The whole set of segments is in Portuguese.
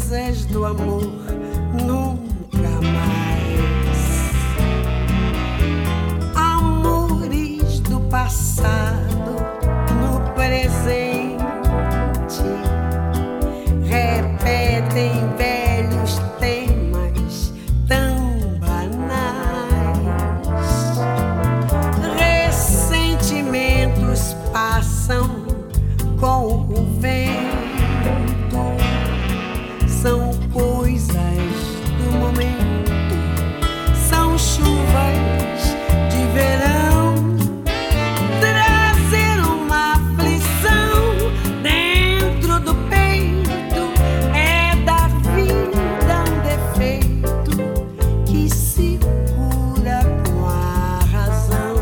coisas do amor nunca mais. Amores do passado no presente repetem velhos temas tão banais. Ressentimentos passam com o vento. São coisas do momento, são chuvas de verão. Trazer uma aflição dentro do peito é dar vida a um defeito que se cura com a razão.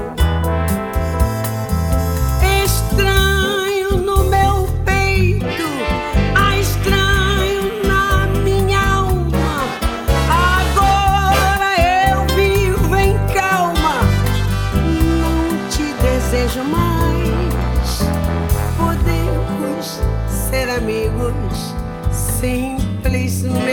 Estranho no meu peito, há estranho na minha alma. Agora eu vivo em calma, não te desejo mais. Podemos ser amigos simplesmente.